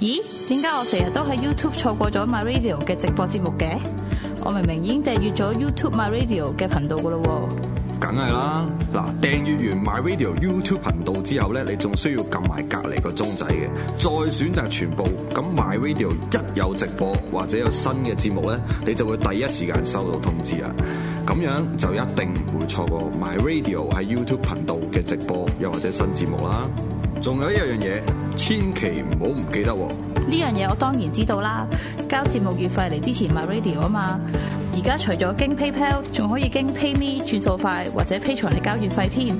咦？點解我成日都喺 YouTube 錯過咗 My Radio 嘅直播節目嘅？我明明已經訂閱咗 YouTube My Radio 嘅頻道噶咯喎。 梗係啦，嗱，訂閱完 My Radio YouTube 頻道之後咧，你仲需要撳埋隔離個鐘仔嘅，再選擇全部。咁 My Radio 一有直播或者有新嘅節目咧，你就會第一時間收到通知啊！咁樣就一定唔會錯過 My Radio 喺 YouTube 頻道嘅直播又或者新節目啦。仲有一樣嘢，千祈唔好唔記得喎！ 呢樣嘢我當然知道啦，交節目月費嚟支持 My Radio 啊嘛。而家除咗經 PayPal， 仲可以經 PayMe 轉數快或者 Patreon嚟交月費添。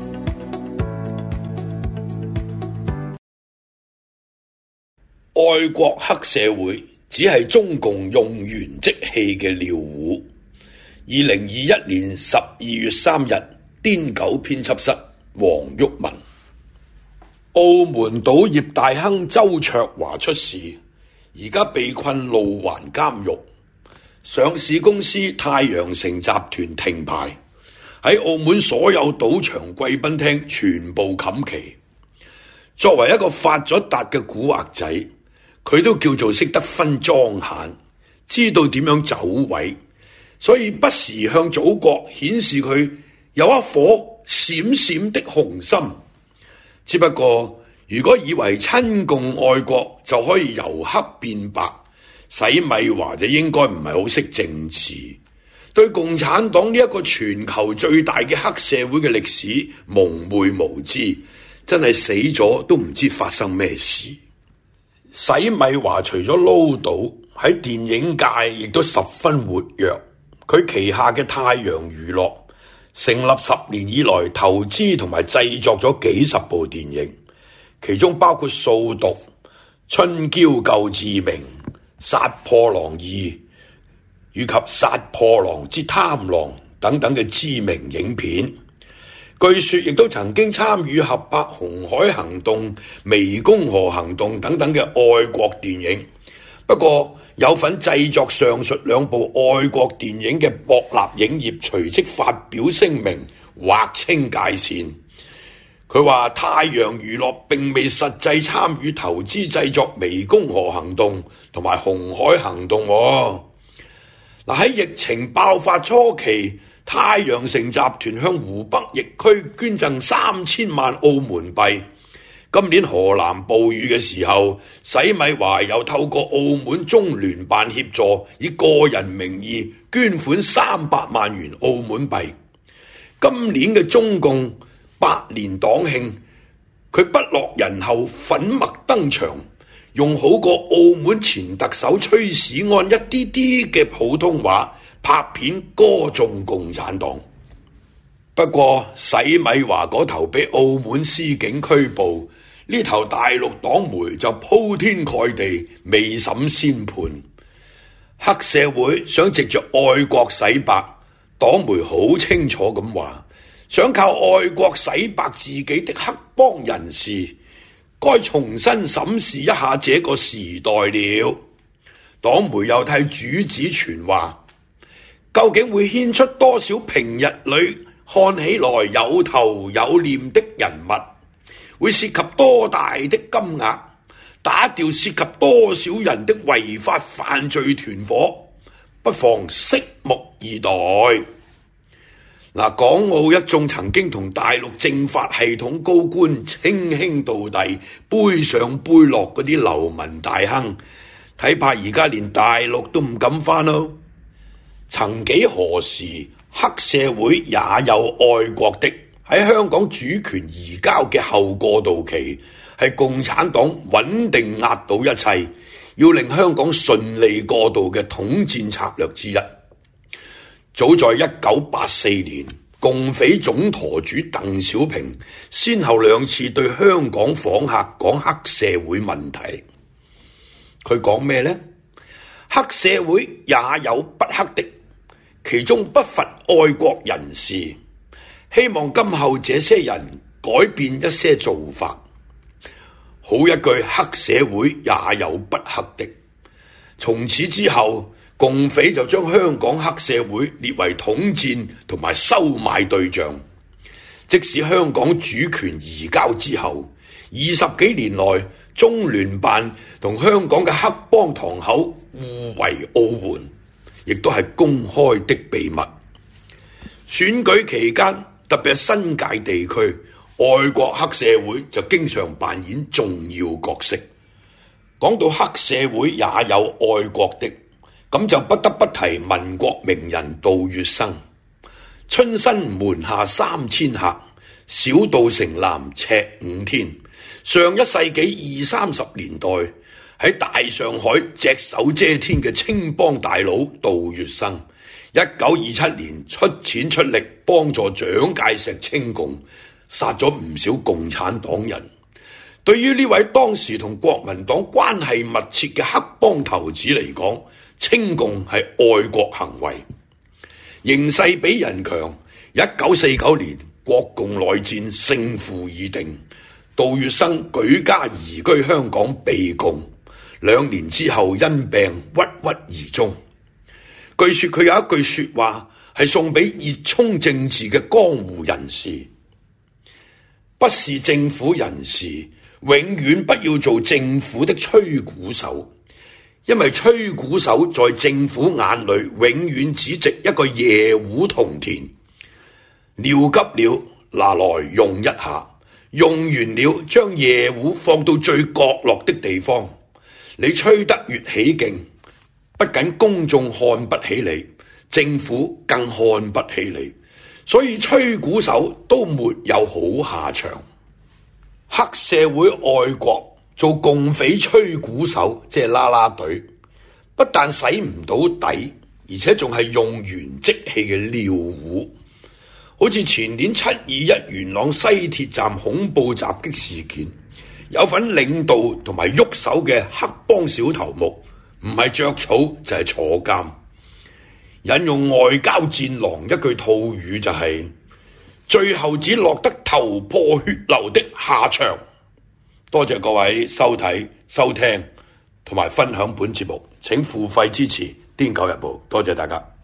愛國黑社會只係中共用完即棄嘅尿壺。2021年12月3日，癲狗編輯室，黃毓民。澳門賭業大亨周焯華出事，而家被困路環監獄。上市公司太陽城集團停牌，喺澳門所有賭場貴賓廳全部冚旗。作為一個發咗達嘅古惑仔，佢都叫做識得分莊閒，知道點樣走位，所以不時向祖國顯示佢有一顆閃閃的紅心。只不過如果以為親共愛國就可以由黑變白，洗米華就應該唔係好識政治，對共產黨呢一個全球最大嘅黑社會嘅歷史蒙昧無知，真係死咗都唔知發生咩事。洗米華除咗撈賭，喺電影界亦都十分活躍。佢旗下嘅太陽娛樂成立10年以來，投資同埋製作咗幾十部電影，其中包括《掃毒》、《春嬌救志明》、《殺破狼2》以及《殺破狼之貪狼》等等嘅知名影片。據說亦都曾經參與合拍《紅海行動》、《湄公河行動》等等嘅愛國電影。不過有份製作上述兩部愛國電影嘅博立影業隨即發表聲明，劃清界線。佢話太陽娛樂並未實際參與投資製作《湄公河行動》同埋《紅海行動》。喺疫情爆發初期，太陽城集團向湖北疫區捐贈3000萬澳門幣。今年河南暴雨嘅時候，洗米華又透過澳門中聯辦協助，以個人名義捐款300萬元澳門幣。今年嘅中共100年黨慶，佢不落人後粉墨登場，用好過澳門前特首崔世安一啲啲嘅普通話拍片歌頌共產黨。不過洗米華嗰頭俾澳門司警拘捕，呢頭大陸黨媒就鋪天蓋地未審先判。黑社會想藉着愛國洗白，黨媒好清楚咁話，想靠愛國洗白自己的黑幫人士，該重新審視一下這個時代了。黨媒又替主子傳話，究竟會牽出多少平日裏看起來有頭有臉的人物？會涉及多大的金額？打掉涉及多少人的違法犯罪團伙？不妨拭目以待。港澳一眾曾經同大陸政法系統高官稱兄道弟、杯上杯落嗰啲流民大亨，睇怕而家連大陸都唔敢返咯。曾幾何時，黑社會也有愛國的。喺香港主權移交嘅後過渡期，係共產黨穩定壓倒一切，要令香港順利過渡嘅統戰策略之一。早在1984年，共匪總舵主鄧小平先後2次對香港訪客講黑社會問題。佢講咩呢？黑社會也有不黑的，其中不乏愛國人士。希望今後這些人改變一些做法。好一句黑社會也有不黑的。從此之後，共匪就將香港黑社會列為統戰同埋收買對象。即使香港主權移交之後，20幾年來中聯辦同香港嘅黑幫堂口互為奧援，亦都係公開的秘密。選舉期間，特別係新界地區，外國黑社會就經常扮演重要角色。講到黑社會也有愛國的，咁就不得不提民國名人杜月笙。春申門下3000客，小到城南尺5天。上一世紀20-30年代，喺大上海隻手遮天嘅青幫大佬杜月笙，1927年出錢出力幫助蔣介石清共，殺咗唔少共產黨人。對於呢位當時同國民黨關係密切嘅黑幫頭子嚟講，清共係愛國行為。形勢比人強，1949年國共內戰勝負已定，杜月笙舉家移居香港避共，2年之後因病鬱鬱而終。據說佢有一句說話係送俾熱衷政治嘅江湖人士：不是政府人士，永遠不要做政府的吹鼓手，因為吹鼓手在政府眼裏永遠只值一個夜壺銅田。尿急了拿來用一下，用完了將夜壺放到最角落的地方。你吹得越起勁，不僅公眾看不起你，政府更看不起你，所以吹鼓手都沒有好下場。黑社會愛國做共匪吹鼓手，即係啦啦隊，不但洗唔到底，而且仲係用完即棄嘅尿壺。好似前年721元朗西鐵站恐怖襲擊事件，有份領導同埋喐手嘅黑幫小頭目，唔係着草就係坐監。引用外交戰狼一句套語就係：最後只落得頭破血流的下場。多謝各位收睇、收聽同埋分享本節目，請付費支持《癲狗日報》，多謝大家。